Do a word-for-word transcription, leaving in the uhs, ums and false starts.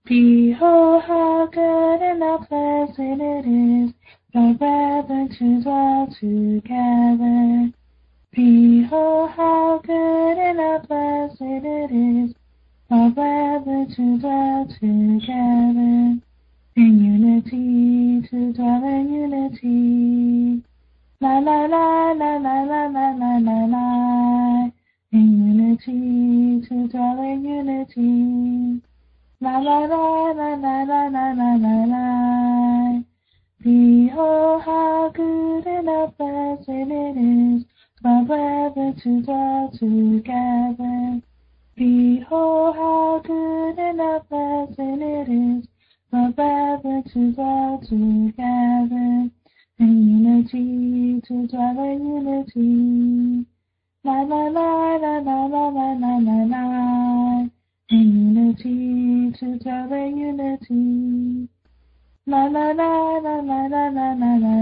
Behold, how good and how pleasant it is for brethren to dwell together. Behold, how good and how pleasant it is for brethren to dwell together. In unity, to dwell in unity. La la la la la la la la la la. In unity, to dwell in unity. La la la la la la la la la la. Behold, how good and how pleasant it is for brethren to dwell together. Behold, how good and how pleasant it is for brethren to dwell together. In unity, to dwell in unity. La la la la la la la la la la. In unity, to dwell in unity. La la la la la la la la la